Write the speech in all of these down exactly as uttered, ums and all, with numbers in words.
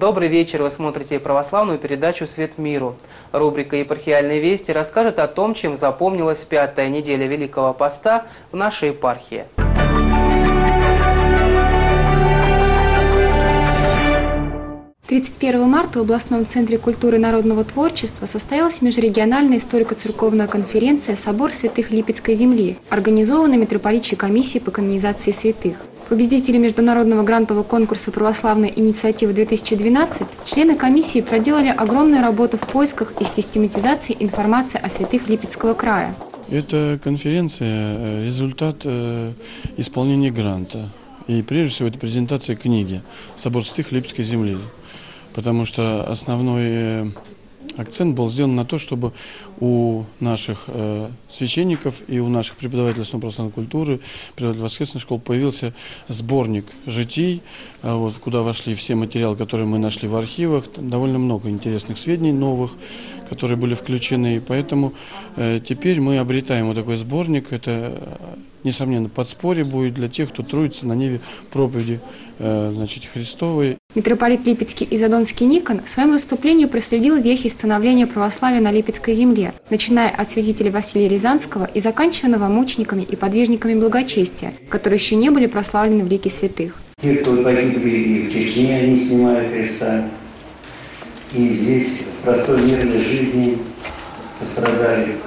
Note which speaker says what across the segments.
Speaker 1: Добрый вечер. Вы смотрите православную передачу «Свет миру». Рубрика «Епархиальные вести» расскажет о том, чем запомнилась пятая неделя Великого Поста в нашей епархии.
Speaker 2: тридцать первого марта в областном центре культуры и народного творчества состоялась межрегиональная историко-церковная конференция «Собор святых Липецкой земли», организованная митрополитчей комиссией по канонизации святых. Победители международного грантового конкурса «Православная инициатива-две тысячи двенадцать» члены комиссии проделали огромную работу в поисках и систематизации информации о святых Липецкого края.
Speaker 3: Эта конференция – результат исполнения гранта. И прежде всего это презентация книги «Собор святых Липецкой земли». Потому что основной акцент был сделан на то, чтобы у наших э, священников и у наших преподавателей основной православной культуры, преподавателей воскресной школы появился сборник житий, э, вот, куда вошли все материалы, которые мы нашли в архивах. Там довольно много интересных сведений новых, которые были включены. И поэтому э, теперь мы обретаем вот такой сборник. Это, несомненно, подспорье будет для тех, кто трудится на ниве проповеди э, значит, Христовой.
Speaker 2: Митрополит Липецкий и Задонский Никон в своем выступлении проследил вехи становления православия на Липецкой земле, начиная от святителя Василия Рязанского и заканчивая новомучениками и подвижниками благочестия, которые еще не были прославлены в лике святых.
Speaker 4: Те, кто погибли и в Чечне, они снимают креста, и здесь в простой мирной жизни пострадали.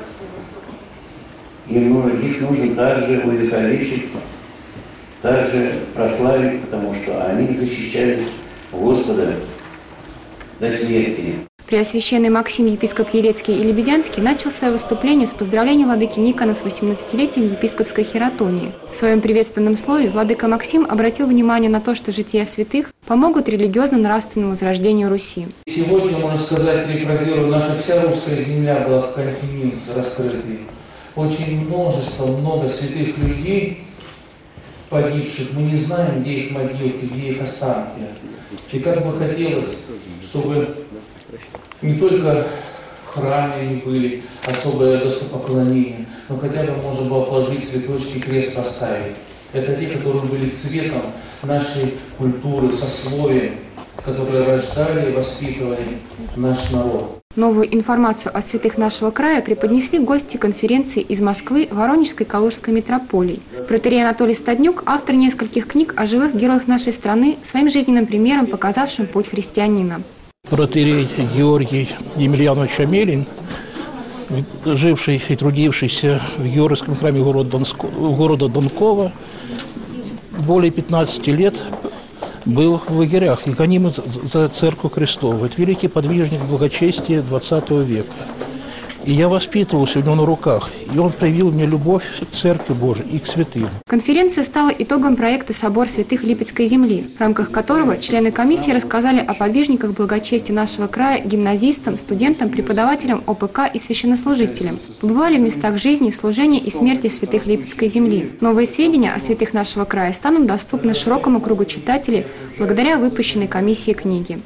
Speaker 4: И их нужно также увековечить, также прославить, потому что они защищали Господа до смерти.
Speaker 2: Преосвященный Максим, епископ Елецкий и Лебедянский, начал свое выступление с поздравления владыки Никона с восемнадцатилетием епископской хератонии. В своем приветственном слове владыка Максим обратил внимание на то, что жития святых помогут религиозно-нравственному возрождению Руси.
Speaker 5: Сегодня, можно сказать, перефразируя, наша вся русская земля была как континент раскрытый. Очень множество, много святых людей погибших. Мы не знаем, где их могилки, где их останки. И как бы хотелось, чтобы не только в храме они были, особое достопоклонение, но хотя бы можно было положить цветочки, крест поставить. Это те, которые были цветом нашей культуры, сословия, которые рождали и воспитывали наш народ.
Speaker 2: Новую информацию о святых нашего края преподнесли гости конференции из Москвы Воронежской и Калужской митрополий. Протоиерей Анатолий Стаднюк – автор нескольких книг о живых героях нашей страны, своим жизненным примером показавшим путь христианина.
Speaker 6: Протоиерей Георгий Емельянович Амелин, живший и трудившийся в Георгиевском храме города Донкова, более пятнадцати лет был в лагерях и гоним за Церковь Христову. Это великий подвижник благочестия двадцатого века. И я воспитывался у него на руках, и он проявил мне любовь к Церкви Божией и к святым.
Speaker 2: Конференция стала итогом проекта «Собор святых Липецкой земли», в рамках которого члены комиссии рассказали о подвижниках благочестия нашего края гимназистам, студентам, преподавателям О П К и священнослужителям. Побывали в местах жизни, служения и смерти святых Липецкой земли. Новые сведения о святых нашего края станут доступны широкому кругу читателей благодаря выпущенной комиссии книги.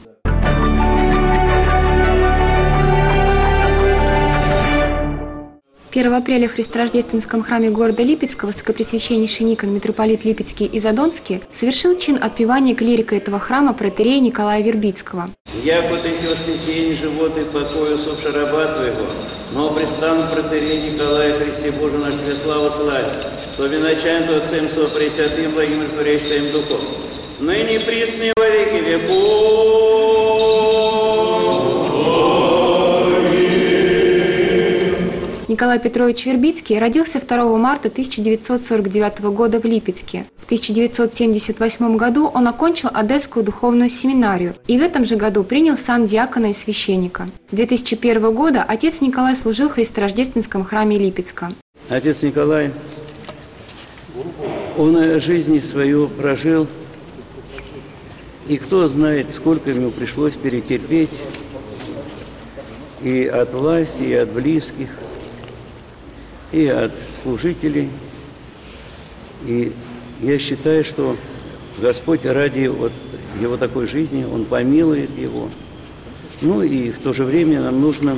Speaker 2: первого апреля в Христорождественском храме города Липецка высокопресвященнейший Никон, митрополит Липецкий и Задонский, совершил чин отпевания клирика этого храма протоиерея Николая Вербицкого.
Speaker 7: «Я по эти воскресенье живот и покой усопший раба твоего, но престану протоиерей Николая Христе Божию наш тебе славу славить, то веночаем то Отцем со пресвятым благим и творящим Духом, ныне пресные во веки веков».
Speaker 2: Николай Петрович Вербицкий родился второго марта тысяча девятьсот сорок девятого года в Липецке. В тысяча девятьсот семьдесят восьмом году он окончил Одесскую духовную семинарию и в этом же году принял сан диакона и священника. С две тысячи первого года отец Николай служил в Христорождественском храме Липецка.
Speaker 7: Отец Николай, он жизнь свою прожил, и кто знает, сколько ему пришлось перетерпеть и от власти, и от близких, и от служителей. И я считаю, что Господь ради вот его такой жизни, Он помилует его. Ну и в то же время нам нужно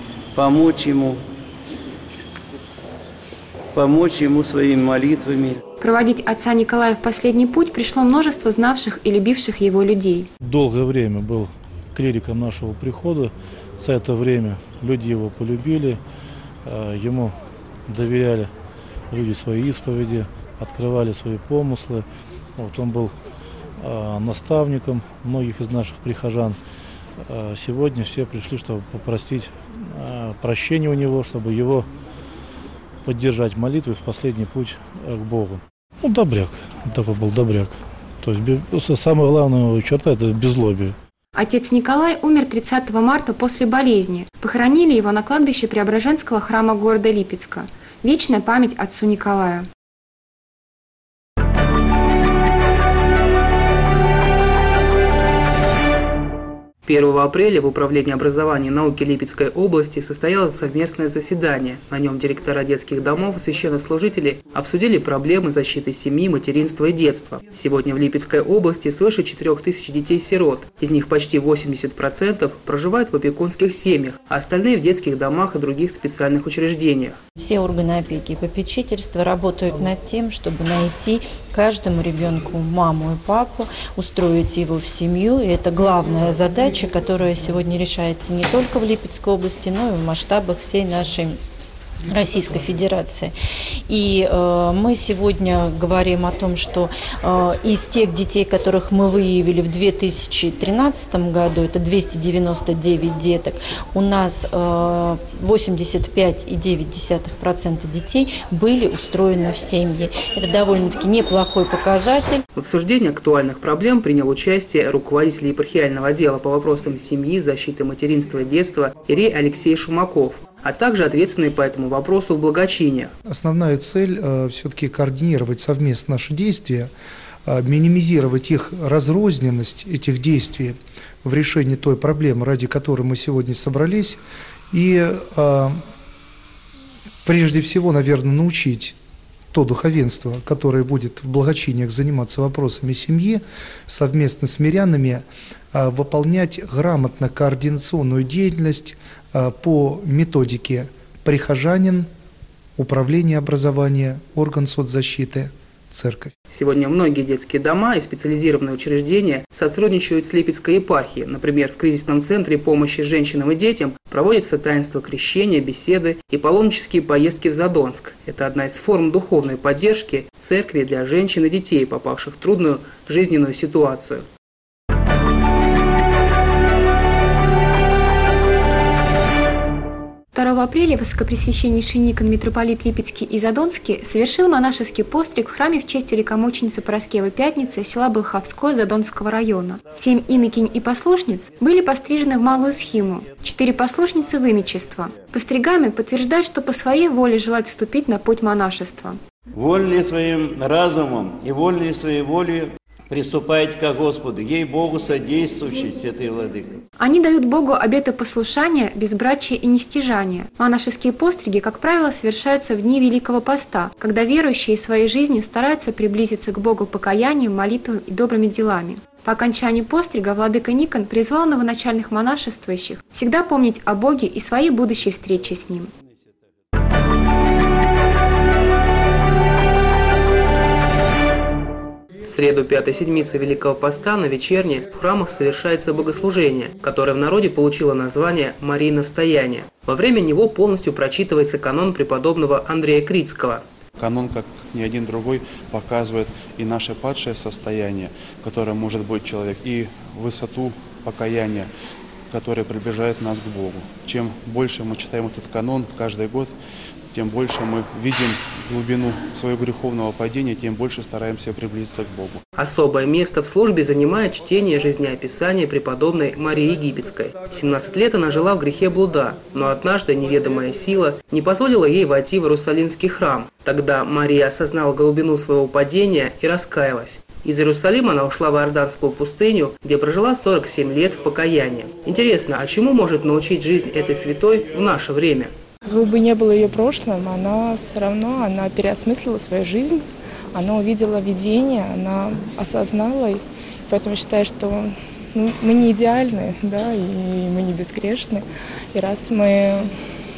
Speaker 7: помочь ему, помочь ему своими молитвами.
Speaker 2: Проводить отца Николая в последний путь пришло множество знавших и любивших его людей.
Speaker 6: Долгое время был клириком нашего прихода. За это время люди его полюбили, ему доверяли люди свои исповеди, открывали свои помыслы. Вот он был наставником многих из наших прихожан. Сегодня все пришли, чтобы попросить прощения у него, чтобы его поддержать молитвой в последний путь к Богу. Ну, добряк, такой был добряк. То есть самая главная его черта – это беззлобие.
Speaker 2: Отец Николай умер тридцатого марта после болезни. Похоронили его на кладбище Преображенского храма города Липецка. Вечная память отцу Николаю.
Speaker 1: первого апреля в Управлении образования и науки Липецкой области состоялось совместное заседание. На нем директора детских домов и священнослужители обсудили проблемы защиты семьи, материнства и детства. Сегодня в Липецкой области свыше четырёх тысяч детей-сирот. Из них почти восемьдесят процентов проживают в опекунских семьях, а остальные в детских домах и других специальных учреждениях.
Speaker 8: Все органы опеки и попечительства работают над тем, чтобы найти каждому ребенку маму и папу, устроить его в семью. И это главная задача, которая сегодня решается не только в Липецкой области, но и в масштабах всей нашей Российской Федерации. И э, мы сегодня говорим о том, что э, из тех детей, которых мы выявили в две тысячи тринадцатом году, это двести девяносто девять деток, у нас э, восемьдесят пять целых девять десятых процента детей были устроены в семьи. Это довольно-таки неплохой показатель.
Speaker 1: В обсуждении актуальных проблем принял участие руководитель епархиального отдела по вопросам семьи, защиты материнства и детства Ирей Алексей Шумаков, а также ответственный по этому вопросу в благочиниях.
Speaker 9: Основная цель э, все-таки координировать совместно наши действия, э, минимизировать их разрозненность, этих действий в решении той проблемы, ради которой мы сегодня собрались, и э, прежде всего, наверное, научить то духовенство, которое будет в благочиниях заниматься вопросами семьи, совместно с мирянами э, выполнять грамотно координационную деятельность по методике прихожанин, управление образования, орган соцзащиты, церковь.
Speaker 1: Сегодня многие детские дома и специализированные учреждения сотрудничают с Липецкой епархией. Например, в кризисном центре помощи женщинам и детям проводятся таинства крещения, беседы и паломнические поездки в Задонск. Это одна из форм духовной поддержки церкви для женщин и детей, попавших в трудную жизненную ситуацию.
Speaker 2: второго апреля высокопресвященнейший Никон, митрополит Липецкий и Задонский, совершил монашеский постриг в храме в честь великомученицы Параскевы Пятницы села Болховское Задонского района. Семь инокинь и послушниц были пострижены в малую схиму, четыре послушницы в иночество. Постригами подтверждают, что по своей воле желают вступить на путь монашества.
Speaker 7: Вольные своим разумом и вольные своей волей приступайте ко Господу, ей-Богу содействующий, святый Владыка.
Speaker 2: Они дают Богу обеты послушания, безбрачия и нестяжания. Монашеские постриги, как правило, совершаются в дни Великого Поста, когда верующие своей жизнью стараются приблизиться к Богу покаянием, молитвой и добрыми делами. По окончании пострига владыка Никон призвал новоначальных монашествующих всегда помнить о Боге и своей будущей встрече с Ним.
Speaker 1: В среду пятой седмицы Великого Поста на вечерне в храмах совершается богослужение, которое в народе получило название «Марии Настояния». Во время него полностью прочитывается канон преподобного Андрея Критского.
Speaker 10: Канон, как ни один другой, показывает и наше падшее состояние, которое может быть человек, и высоту покаяния, которое приближает нас к Богу. Чем больше мы читаем этот канон каждый год, тем больше мы видим глубину своего греховного падения, тем больше стараемся приблизиться к Богу.
Speaker 1: Особое место в службе занимает чтение жизнеописания преподобной Марии Египетской. семнадцать лет она жила в грехе блуда, но однажды неведомая сила не позволила ей войти в Иерусалимский храм. Тогда Мария осознала глубину своего падения и раскаялась. Из Иерусалима она ушла в Иорданскую пустыню, где прожила сорок семь лет в покаянии. Интересно, а чему может научить жизнь этой святой в наше время?
Speaker 11: Как бы ни было ее прошлым, она все равно она переосмыслила свою жизнь, она увидела видение, она осознала, и поэтому считаю, что ну, мы не идеальны, да, и мы не безгрешны. И раз мы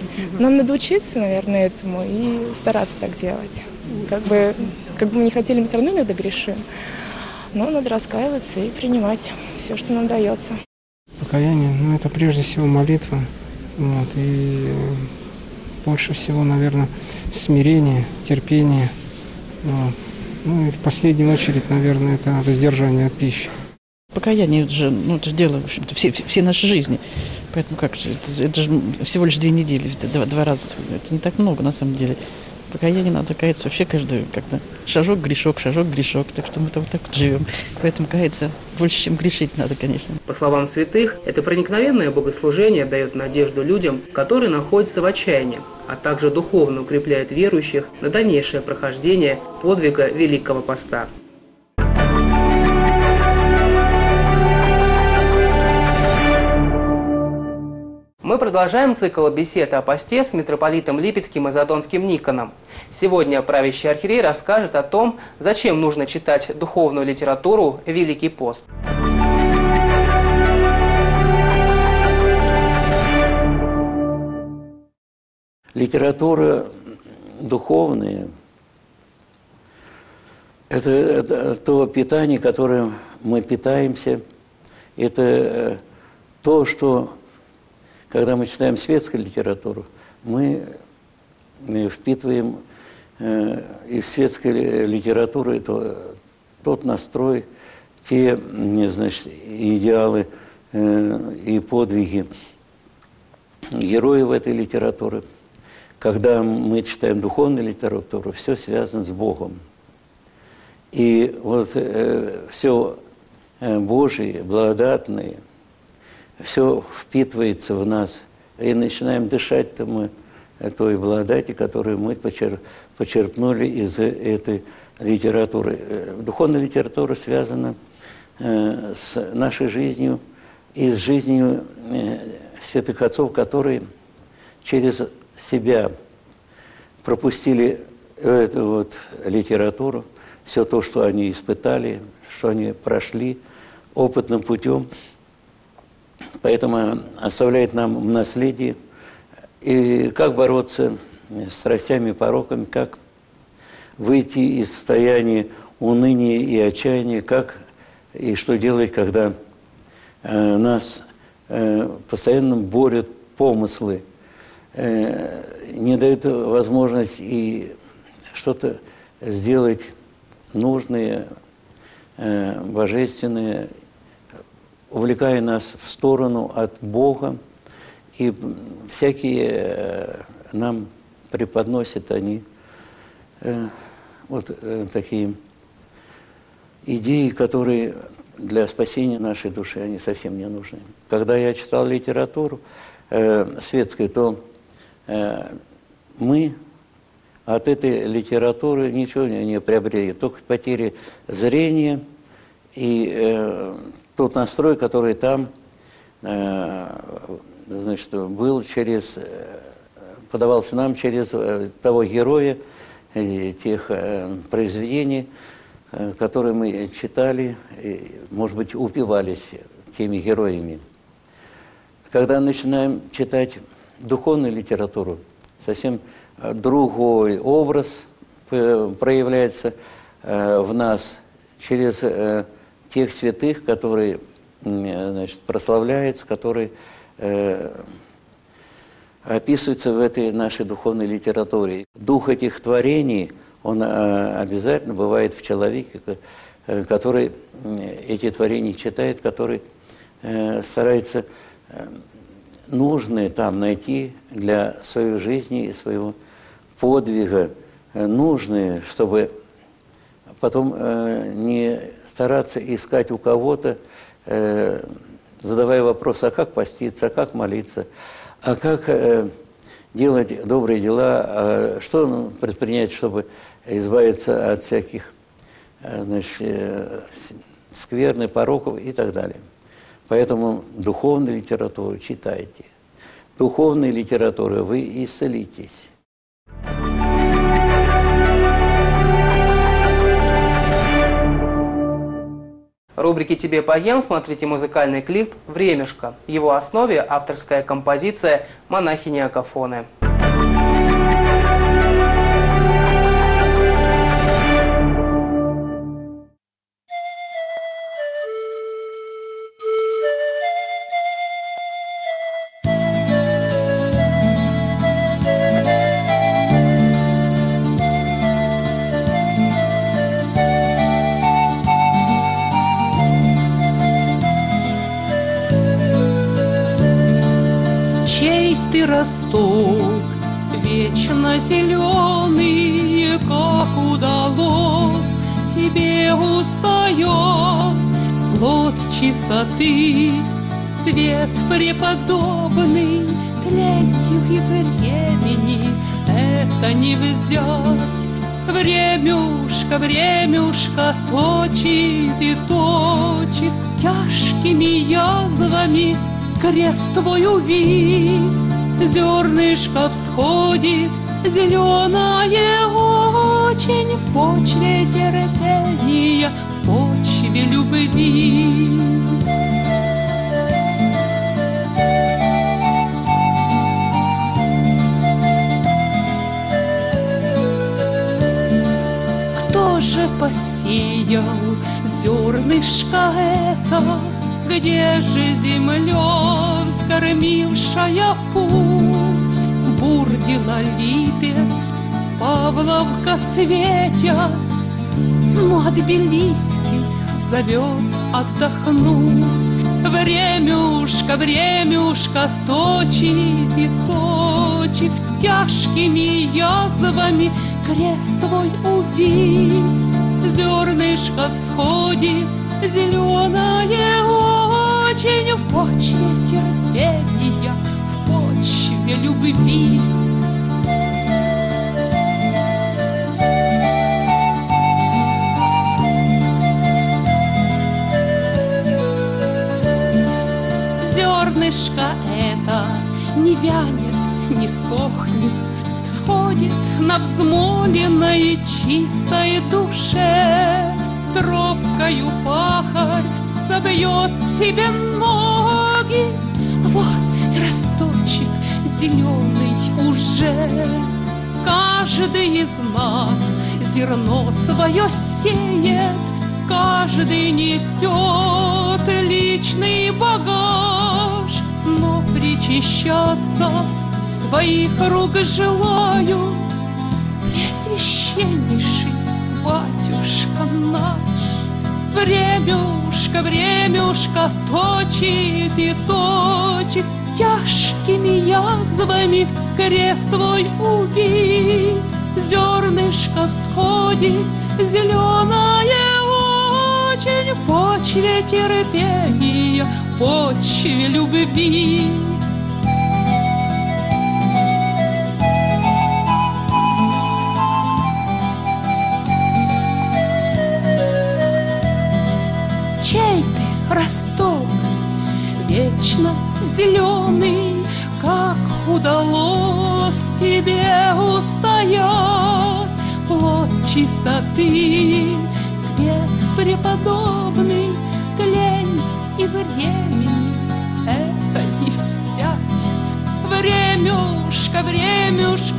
Speaker 11: Нам надо учиться, наверное, этому и стараться так делать. Как бы, как бы мы не хотели, мы все равно иногда грешим. Но надо раскаиваться и принимать все, что нам дается.
Speaker 12: Покаяние, ну, это прежде всего молитва. Вот, и больше всего, наверное, смирение, терпение. Вот. Ну и в последнюю очередь, наверное, это воздержание от пищи.
Speaker 13: Покаяние это же, ну, это же дело, в общем-то, все, все, все наши жизни. Поэтому как же, это, это же всего лишь две недели, два, два раза. Это не так много на самом деле. Покаяние надо каяться вообще каждый как-то шажок, грешок, шажок, грешок. Так что мы-то вот так вот живем. Поэтому каяться больше, чем грешить надо, конечно.
Speaker 1: По словам святых, это проникновенное богослужение дает надежду людям, которые находятся в отчаянии, а также духовно укрепляет верующих на дальнейшее прохождение подвига Великого Поста. Мы продолжаем цикл бесед о посте с митрополитом Липецким и Задонским Никоном. Сегодня правящий архиерей расскажет о том, зачем нужно читать духовную литературу «Великий пост».
Speaker 7: Литература духовная – это, это то питание, которым мы питаемся, это то, что… Когда мы читаем светскую литературу, мы впитываем э, из светской литературы то, тот настрой, те, значит, идеалы э, и подвиги героев этой литературы. Когда мы читаем духовную литературу, все связано с Богом. И вот э, все Божие, благодатное, все впитывается в нас, и начинаем дышать-то мы той благодати, которую мы почерпнули из этой литературы. Духовная литература связана с нашей жизнью и с жизнью святых отцов, которые через себя пропустили эту вот литературу, все то, что они испытали, что они прошли опытным путем. Поэтому оставляет нам в наследие, и как бороться с страстями и пороками, как выйти из состояния уныния и отчаяния, как и что делать, когда э, нас э, постоянно борют помыслы, э, не дают возможность и что-то сделать нужное, э, божественное, увлекая нас в сторону от Бога, и всякие нам преподносят они э, вот э, такие идеи, которые для спасения нашей души, они совсем не нужны. Когда я читал литературу э, светскую, то э, мы от этой литературы ничего не, не приобрели, только потери зрения и э, тот настрой, который там э, значит, был через, подавался нам через того героя, тех э, произведений, э, которые мы читали, и, может быть, упивались теми героями. Когда начинаем читать духовную литературу, совсем другой образ проявляется э, в нас через э, тех святых, которые, значит, прославляются, которые э, описываются в этой нашей духовной литературе. Дух этих творений, он э, обязательно бывает в человеке, э, который эти творения читает, который э, старается э, нужное там найти для своей жизни и своего подвига, э, нужное, чтобы потом э, не стараться искать у кого-то, э, задавая вопрос, а как поститься, а как молиться, а как э, делать добрые дела, а что предпринять, чтобы избавиться от всяких э, значит, э, скверны, пороков и так далее. Поэтому духовную литературу читайте. Духовной литературой вы исцелитесь.
Speaker 1: В рубрике «Тебе поем» смотрите музыкальный клип «Времешко». В его основе авторская композиция монахини Агафоны.
Speaker 14: Ты росток вечно зеленый, как удалось тебе устоять. Плод чистоты, цвет преподобный, тленью и времени это не взять. Времюшка, времюшка точит и точит тяжкими язвами крест твой увид. Зернышко всходит, зеленое очень, в почве терпения, в почве любви. Кто же посеял зернышко это? Где же земля, вскормившая путь? Бурдила липец, Павловка светят, но от Тбилиси зовет отдохнуть. Времюшка, времюшка точит и точит тяжкими язвами крест твой увид. Зернышко всходит, зеленое очень, в почве терпения, в почве любви. Зернышко это не вянет, не сохнет, всходит на взмоленной чистой душе. Тропкою пахарь собьет себе ноги, вот и росточек зеленый уже. Каждый из нас зерно свое сеет, каждый несет личный багаж, но причащаться с твоих рук желаю, пресвященнейший батюшка наш. Времюшка, времюшка точит и точит тяжкими язвами крест твой увид. Зернышко всходит, зеленое очень, в почве терпения, в почве любви. Чей ты росток, вечно зеленый, как удалось тебе устоять? Плод чистоты, цвет преподобный, тлень и времени это не взять. Времюшка, времюшка.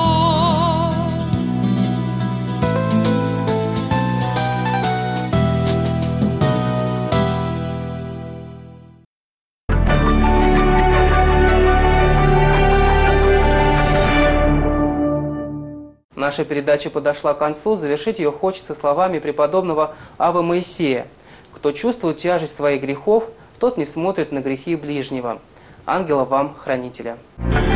Speaker 1: Наша передача подошла к концу. Завершить ее хочется словами преподобного Аввы Моисея. Кто чувствует тяжесть своих грехов, тот не смотрит на грехи ближнего. Ангела вам, хранителя.